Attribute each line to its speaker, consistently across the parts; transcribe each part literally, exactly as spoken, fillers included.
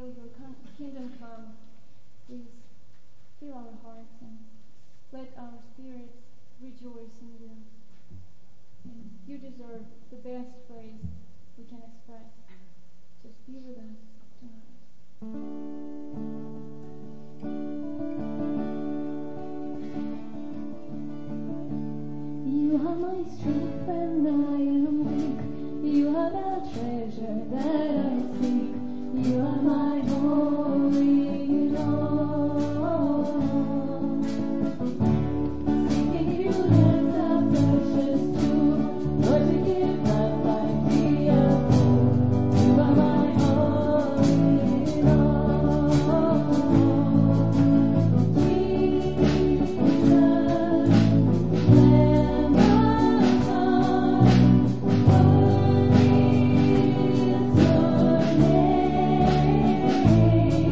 Speaker 1: will your con- kingdom come. Please fill our hearts and let our spirits rejoice in you. And you deserve the best praise we can express. Just be with us tonight.
Speaker 2: You are my strength when I am weak. You are the treasure that I seek. You are my holy Lord. Seeking you lift the precious jewel, Lord, to give up life be a fool. You are my holy Lord. Jesus, Lamb of God, worthy is your name.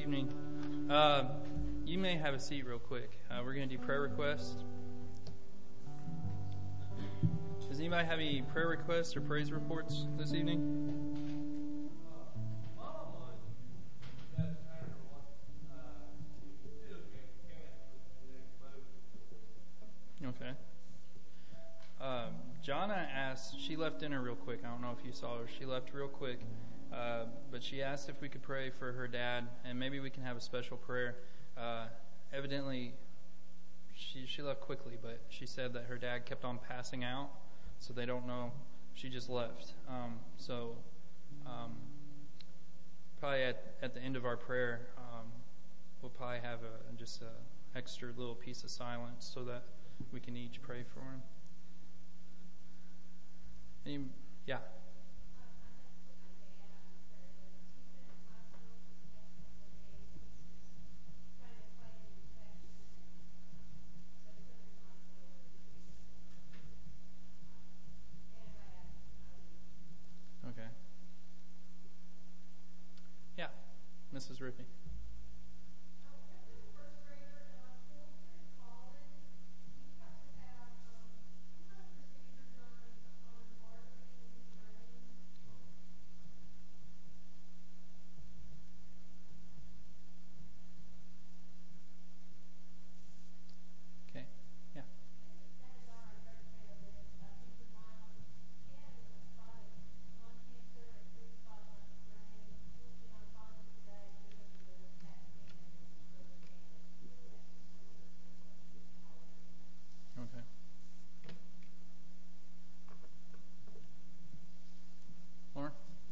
Speaker 3: evening. Uh, you may have a seat real quick. Uh, we're going to do prayer requests. Does anybody have any prayer requests or praise reports this evening? Okay. Um, Jonna asked, she left dinner real quick. I don't know if you saw her. She left real quick. Uh, but she asked if we could pray for her dad, and maybe we can have a special prayer. Uh, evidently, she she left quickly, but she said that her dad kept on passing out, so they don't know. She just left. Um, so um, probably at, at the end of our prayer, um, we'll probably have a just a extra little piece of silence so that we can each pray for him. Any, yeah. Okay. Yeah, Missus Rippey. Okay. Lauren?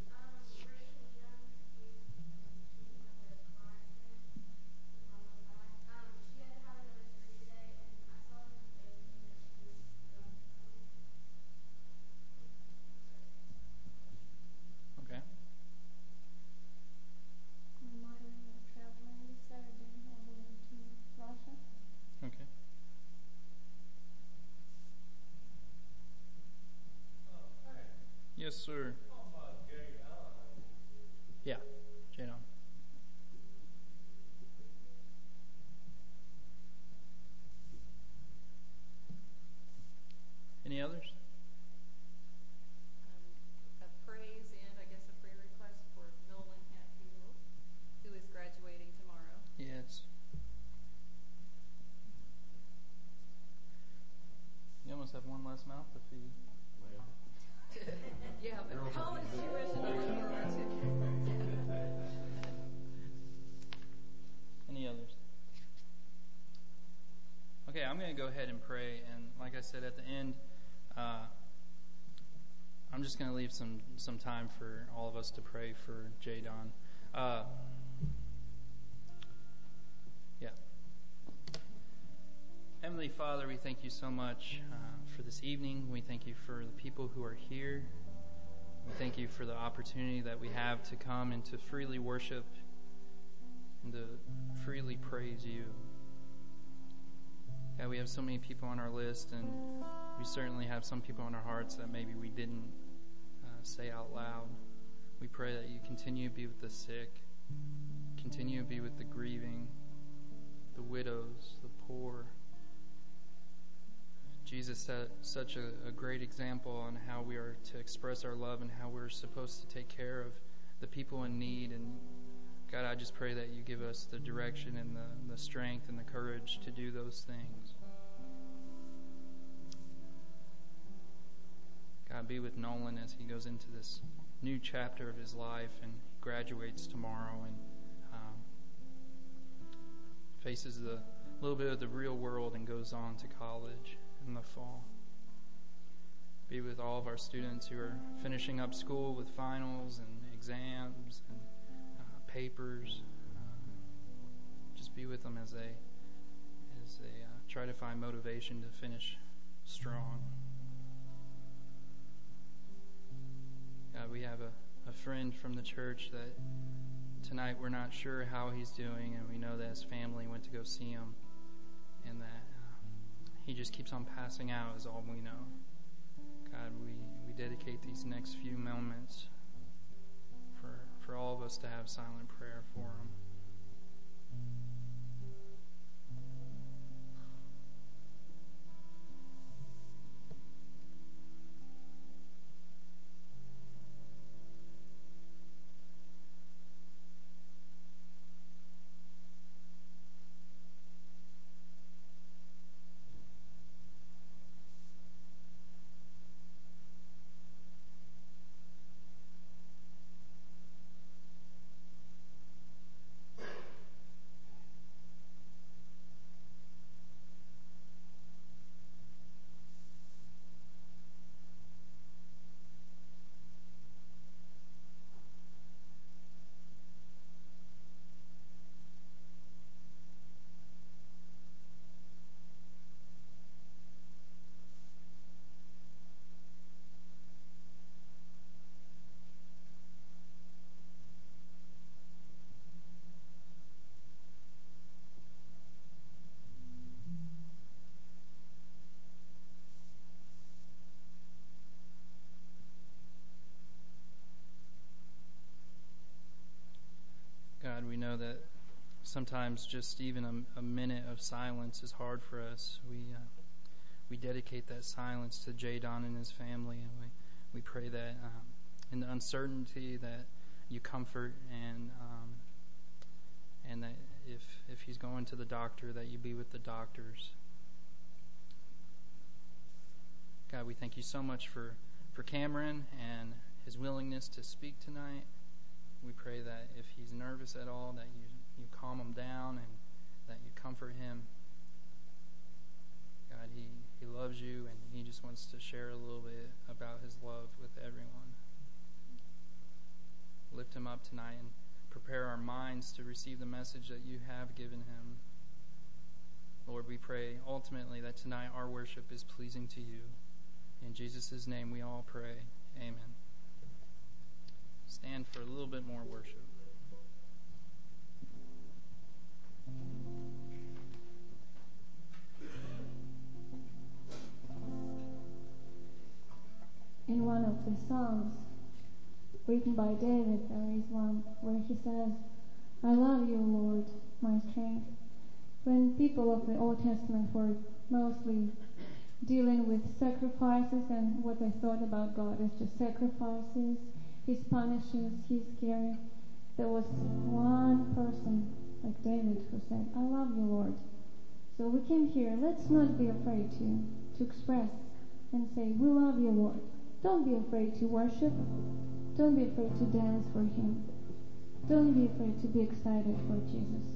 Speaker 3: Okay.
Speaker 1: My mother is traveling this Saturday all the way to Russia.
Speaker 3: Okay. Yes, sir. Yeah, Jadon. Any others?
Speaker 4: Um, a praise and I guess a prayer request for Nolan Hatfield, who is graduating tomorrow.
Speaker 3: Yes. You almost have one less mouth to feed.
Speaker 4: Yeah, but college tuition on
Speaker 3: Any others? Okay, I'm going to go ahead and pray, and like I said at the end, uh, I'm just going to leave some, some time for all of us to pray for Jadon. Uh, yeah. Heavenly Father, we thank you so much uh, for this evening. We thank you for the people who are here. We thank you for the opportunity that we have to come and to freely worship and to freely praise you. God, we have so many people on our list, and we certainly have some people on our hearts that maybe we didn't uh, say out loud. We pray that you continue to be with the sick, continue to be with the grieving, the widows, the poor. Jesus set such a, a great example on how we are to express our love and how we're supposed to take care of the people in need. And God, I just pray that you give us the direction and the, the strength and the courage to do those things. God, be with Nolan as he goes into this new chapter of his life and graduates tomorrow and um, faces the little bit of the real world and goes on to college in the fall. Be with all of our students who are finishing up school with finals and exams and uh, papers. Uh, just be with them as they as they uh, try to find motivation to finish strong. God, we have a, a friend from the church that tonight we're not sure how he's doing, and we know that his family went to go see him, and that he just keeps on passing out is all we know. God, we, we dedicate these next few moments for for all of us to have silent prayer for him. know that sometimes just even a, a minute of silence is hard for us. We uh, we dedicate that silence to Jadon and his family, and we, we pray that um, in the uncertainty that you comfort, and um, and that if if he's going to the doctor, that you be with the doctors. God, we thank you so much for, for Cameron and his willingness to speak tonight. We pray that if he's nervous at all, that you, you calm him down and that you comfort him. God, he, he loves you, and he just wants to share a little bit about his love with everyone. Lift him up tonight and prepare our minds to receive the message that you have given him. Lord, we pray ultimately that tonight our worship is pleasing to you. In Jesus' name we all pray. Amen. Stand for a little bit more worship.
Speaker 2: In one of the songs written by David, there is one where he says, I love you, Lord, my strength. When people of the Old Testament were mostly dealing with sacrifices, and what they thought about God is just sacrifices, His punishes, His caring, there was one person like David who said, I love you, Lord. So we came here, let's not be afraid to, to express and say, we love you, Lord. Don't be afraid to worship. Don't be afraid to dance for Him. Don't be afraid to be excited for Jesus.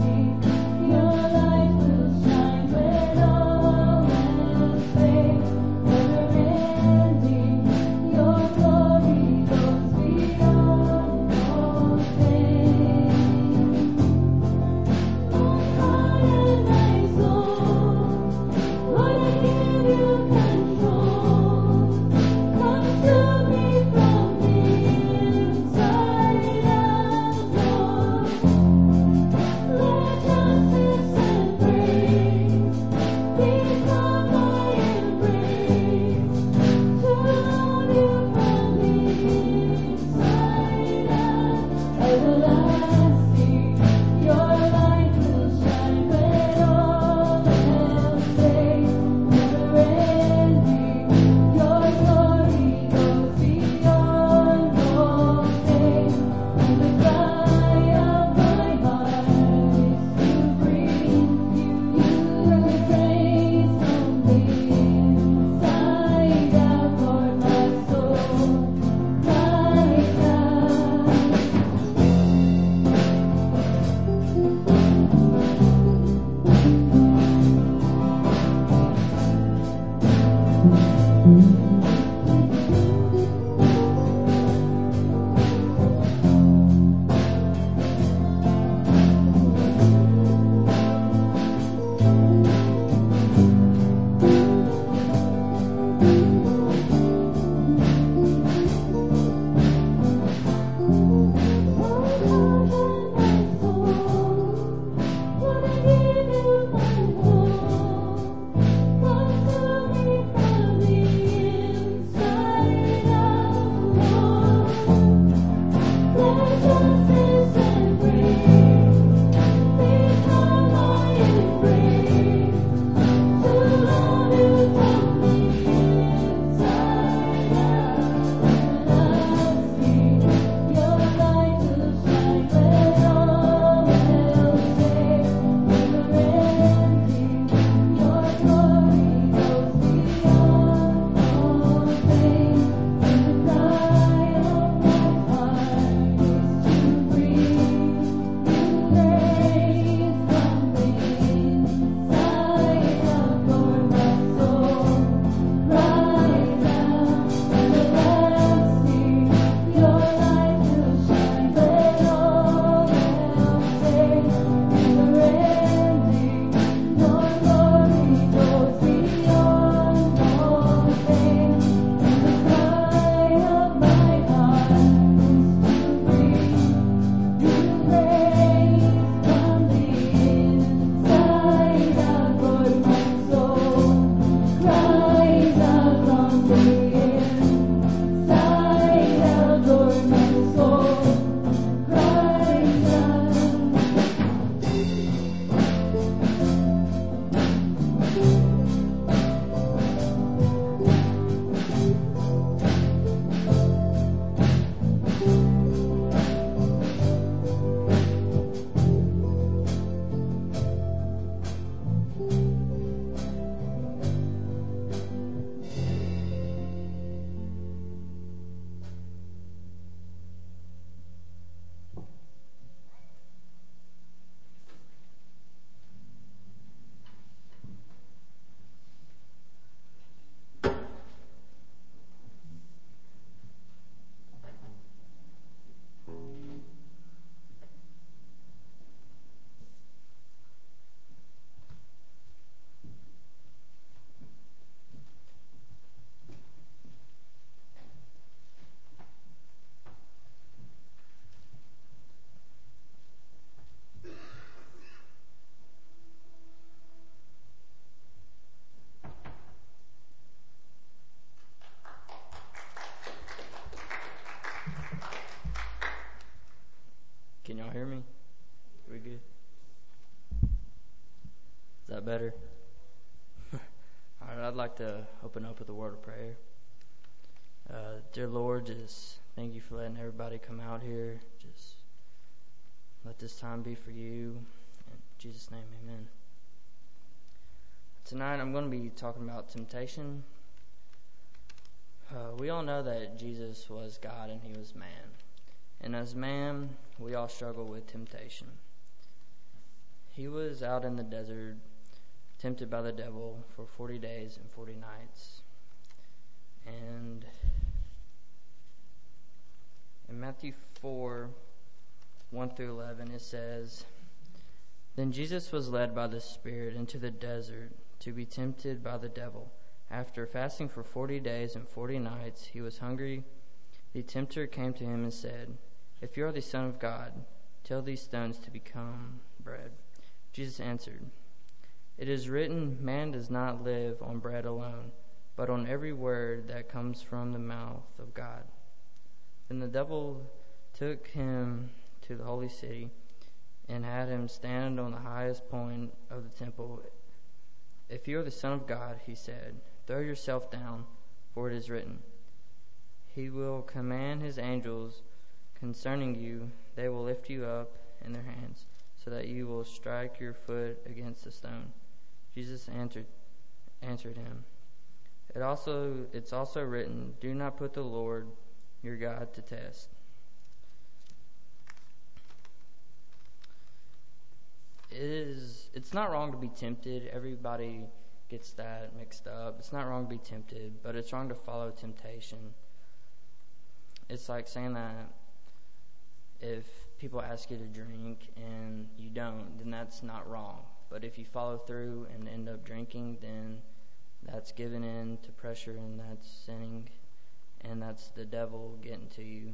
Speaker 2: Your light will shine when all else fades.
Speaker 5: Can y'all hear me? We good? Is that better? All right, I'd like to open up with a word of prayer. Uh, dear Lord, just thank you for letting everybody come out here. Just let this time be for you. In Jesus' name, amen. Tonight I'm going to be talking about temptation. Uh, we all know that Jesus was God and he was man. And as man, we all struggle with temptation. He was out in the desert, tempted by the devil for forty days and forty nights. And in Matthew four, one through eleven, it says, "Then Jesus was led by the Spirit into the desert to be tempted by the devil. After fasting for forty days and forty nights, he was hungry. The tempter came to him and said, 'If you are the Son of God, tell these stones to become bread.' Jesus answered, 'It is written, man does not live on bread alone, but on every word that comes from the mouth of God.' Then the devil took him to the holy city and had him stand on the highest point of the temple. 'If you are the Son of God,' he said, 'throw yourself down, for it is written, He will command his angels concerning you, they will lift you up in their hands, so that you will strike your foot against a stone.' Jesus answered answered him, It also it's also written, 'Do not put the Lord your God to test.'" It is it's not wrong to be tempted. Everybody gets that mixed up. It's not wrong to be tempted, but it's wrong to follow temptation. It's like saying that if people ask you to drink and you don't, then that's not wrong. But if you follow through and end up drinking, then that's giving in to pressure, and that's sinning, and that's the devil getting to you.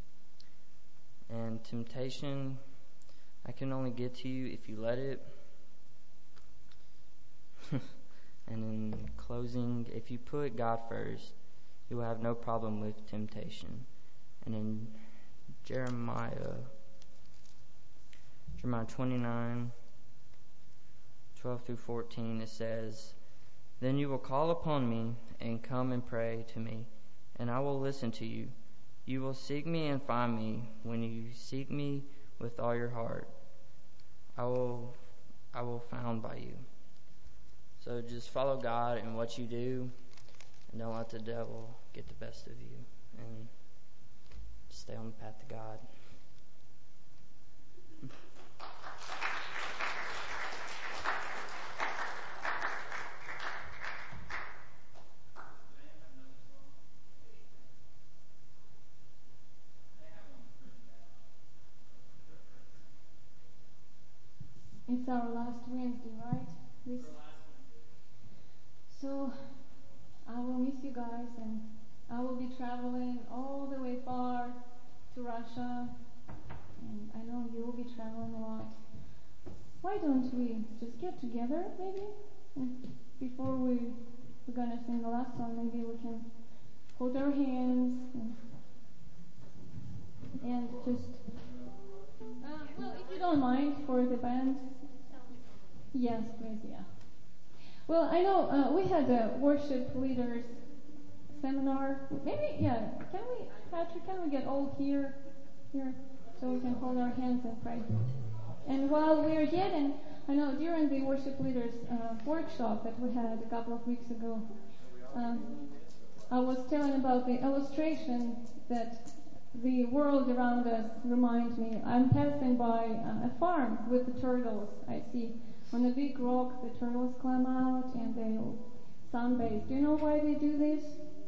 Speaker 5: And temptation, I can only get to you if you let it. And in closing, if you put God first, you will have no problem with temptation. And in Jeremiah, Jeremiah twenty-nine, twelve through fourteen, it says, "Then you will call upon me and come and pray to me, and I will listen to you. You will seek me and find me when you seek me with all your heart. I will, I will found by you." So just follow God in what you do, and don't let the devil get the best of you, and stay on the path to God.
Speaker 1: It's our last Wednesday, right? This. So I will miss you guys, and I will be traveling all the way far to Russia, and I know you will be traveling a lot. Why don't we just get together, maybe? And before we, we're going to sing the last song, maybe we can hold our hands and, and just, uh, well, if you don't mind, for the band. Yes, please, yeah. Well, I know uh, we had a worship leaders seminar. Maybe, yeah, can we, Patrick, can we get all here, here, so we can hold our hands and pray? And while we're getting, I know during the worship leaders uh, workshop that we had a couple of weeks ago, um, I was telling about the illustration that the world around us reminds me. I'm passing by uh, a farm with the turtles. I see on a big rock the turtles climb out and they'll sunbathe. Do you know why they do this?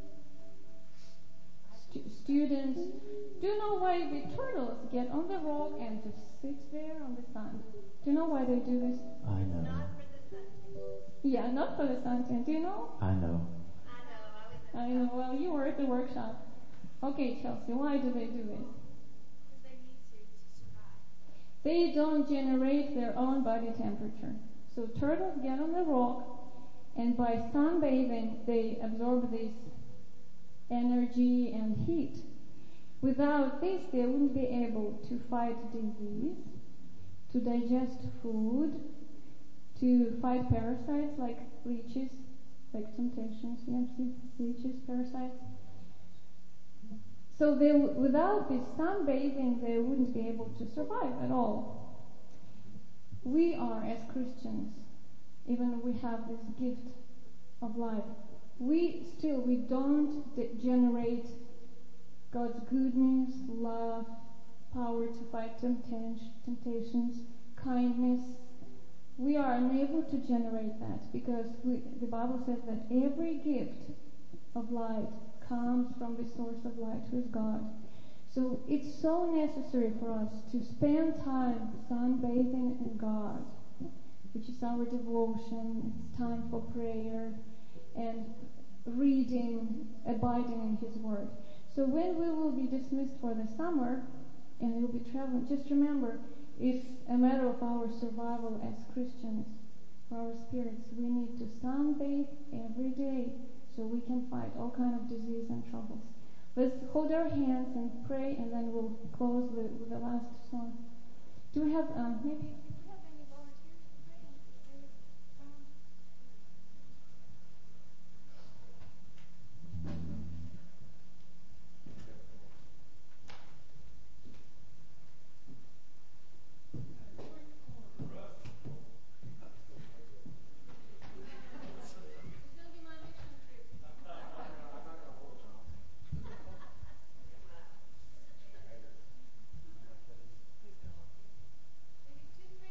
Speaker 1: St- students, do you know why the turtles get on the rock and just sit there on the sun? Do you know why they do this?
Speaker 6: I know.
Speaker 4: Not for the suntan.
Speaker 1: Yeah, not for the suntan. Do you know?
Speaker 6: I know.
Speaker 4: I know. I was.
Speaker 1: I know. Well, you were at the workshop. Okay, Chelsea, why do they do this?
Speaker 4: Because they need to to survive.
Speaker 1: They don't generate their own body temperature. So turtles get on the rock, and by sunbathing, they absorb this energy and heat. Without this, they wouldn't be able to fight disease, to digest food, to fight parasites like leeches, like temptations, yeah, see, leeches, parasites. So they, without this sunbathing, they wouldn't be able to survive at all. We are, as Christians, even though we have this gift of life, we still, we don't de- generate God's goodness, love, power to fight temptation, temptations, kindness. We are unable to generate that because we, the Bible says that every gift of light comes from the source of light, who is God. So it's so necessary for us to spend time sunbathing in God, which is our devotion. It's time for prayer and reading, abiding in His Word. So when we will be dismissed for the summer and we'll be traveling, just remember, it's a matter of our survival as Christians, for our spirits. We need to sunbathe every day so we can fight all kind of disease and troubles. Let's hold our hands and pray, and then we'll close with, with the last song. Do we have um, maybe? Do we have any volunteers to pray? Maybe someone? It's gonna be my mission trip. Maybe two, three.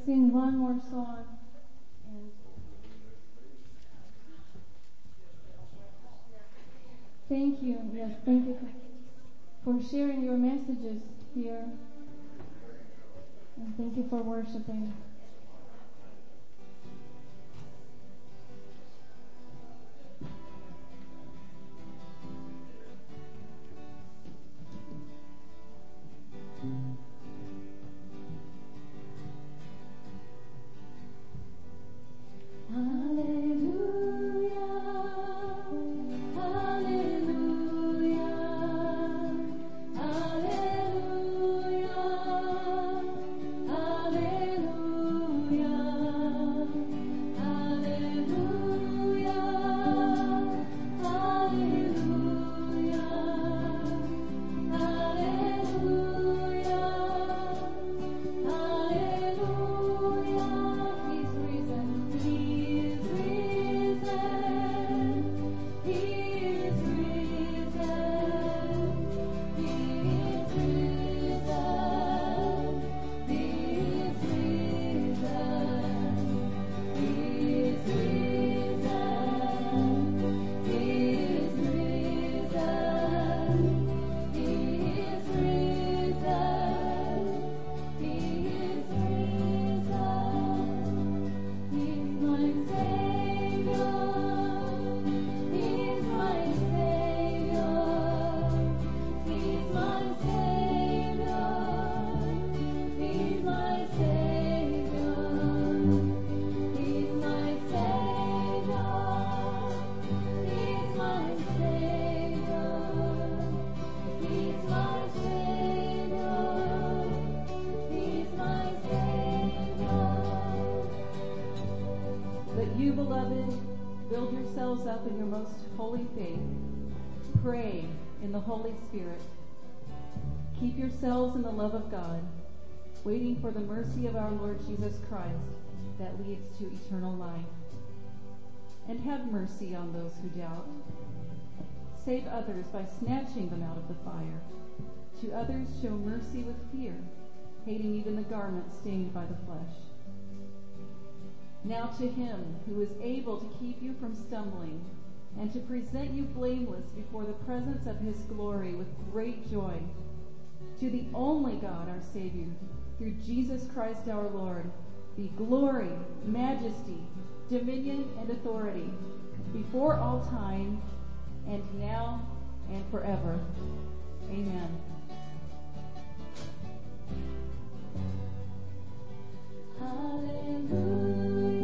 Speaker 1: sing one more song. And thank you, yes, thank you for sharing your messages here. And thank you for worshiping.
Speaker 6: Up in your most holy faith, pray in the Holy Spirit. Keep yourselves in the love of God, waiting for the mercy of our Lord Jesus Christ that leads to eternal life. And have mercy on those who doubt. Save others by snatching them out of the fire. To others show mercy with fear, hating even the garment stained by the flesh. Now to him who is able to keep you from stumbling and to present you blameless before the presence of his glory with great joy, to the only God our Savior, through Jesus Christ our Lord, be glory, majesty, dominion, and authority before all time, and now and forever. Amen. Hallelujah.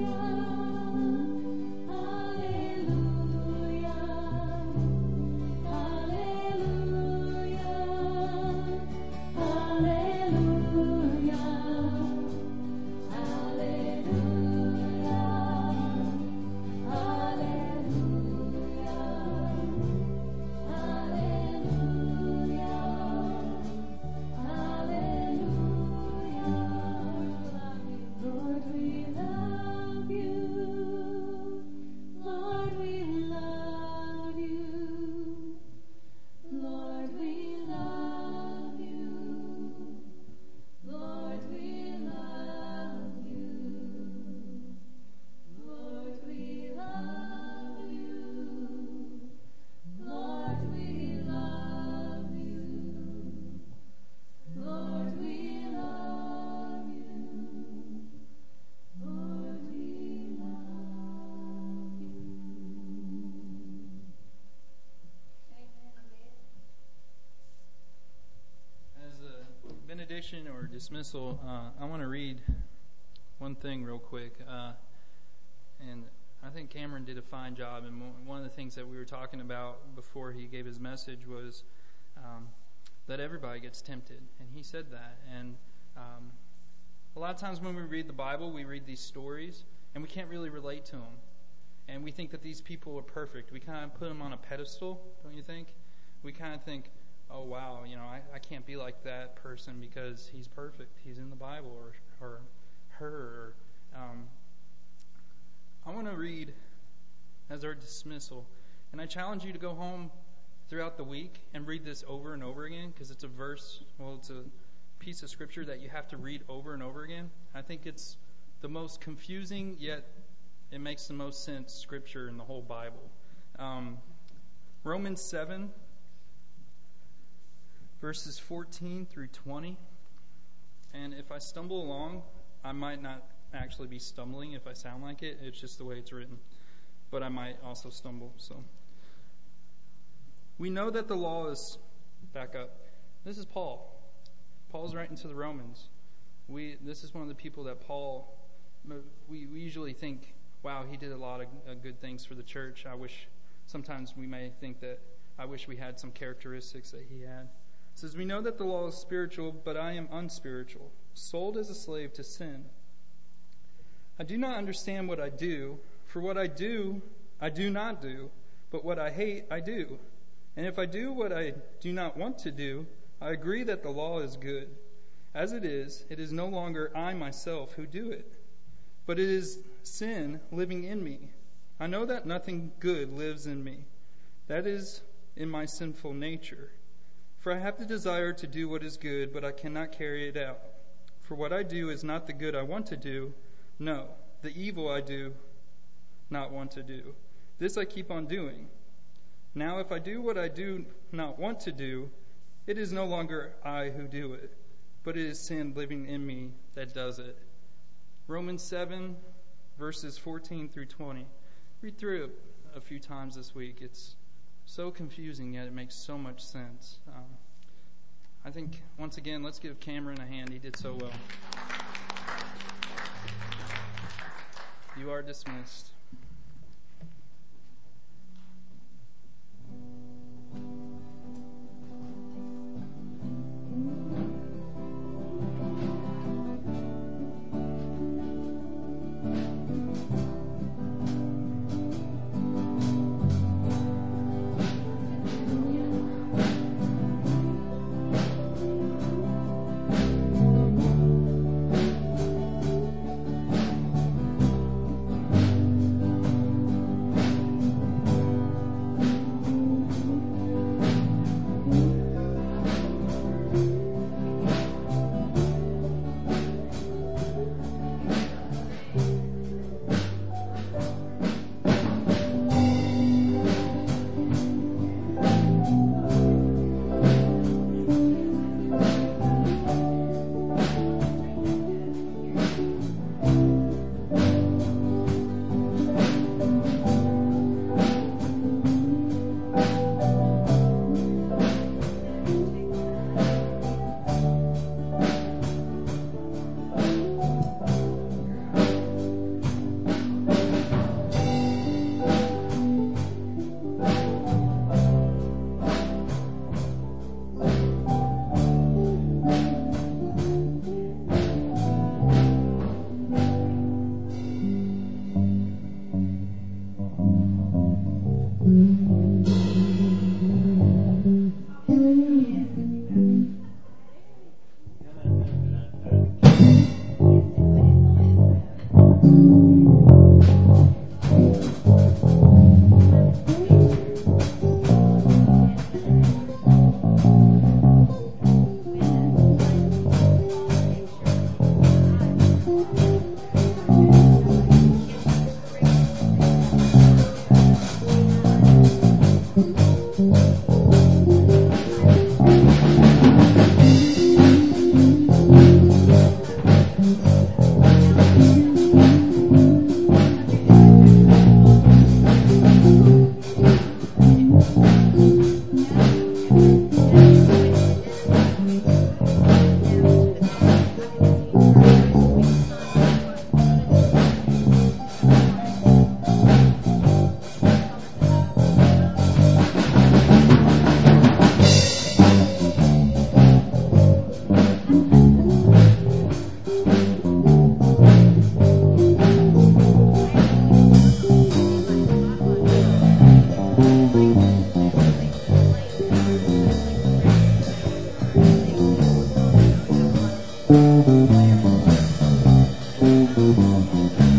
Speaker 3: Or dismissal, uh, I want to read one thing real quick. Uh, and I think Cameron did a fine job. And one of the things that we were talking about before he gave his message was um, that everybody gets tempted. And he said that. And um, a lot of times when we read the Bible, we read these stories, and we can't really relate to them. And we think that these people are perfect. We kind of put them on a pedestal, don't you think? We kind of think, oh, wow, you know, I, I can't be like that person because he's perfect. He's in the Bible, or, or her. Or, um, I want to read as our dismissal. And I challenge you to go home throughout the week and read this over and over again, because it's a verse, well, it's a piece of Scripture that you have to read over and over again. I think it's the most confusing, yet it makes the most sense scripture in the whole Bible. Um, Romans seven, verses fourteen through twenty. And if I stumble along, I might not actually be stumbling if I sound like it. It's just the way it's written. But I might also stumble. So we know that the law is, back up. This is Paul. Paul's writing to the Romans. We this is one of the people that Paul, we, we usually think, wow, he did a lot of uh, good things for the church. I wish, sometimes we may think that, I wish we had some characteristics that he had. It says, we know that the law is spiritual, but I am unspiritual, sold as a slave to sin. I do not understand what I do, for what I do, I do not do, but what I hate, I do. And if I do what I do not want to do, I agree that the law is good. As it is, it is no longer I myself who do it, but it is sin living in me. I know that nothing good lives in me. That is in my sinful nature. For I have the desire to do what is good, but I cannot carry it out. For what I do is not the good I want to do. No, the evil I do not want to do. This I keep on doing. Now if I do what I do not want to do, it is no longer I who do it, but it is sin living in me that does it. Romans seven, verses fourteen through twenty. Read through it a few times this week. It's so confusing, yet it makes so much sense. Um, I think, once again, let's give Cameron a hand. He did so well. You are dismissed.
Speaker 2: Thank you.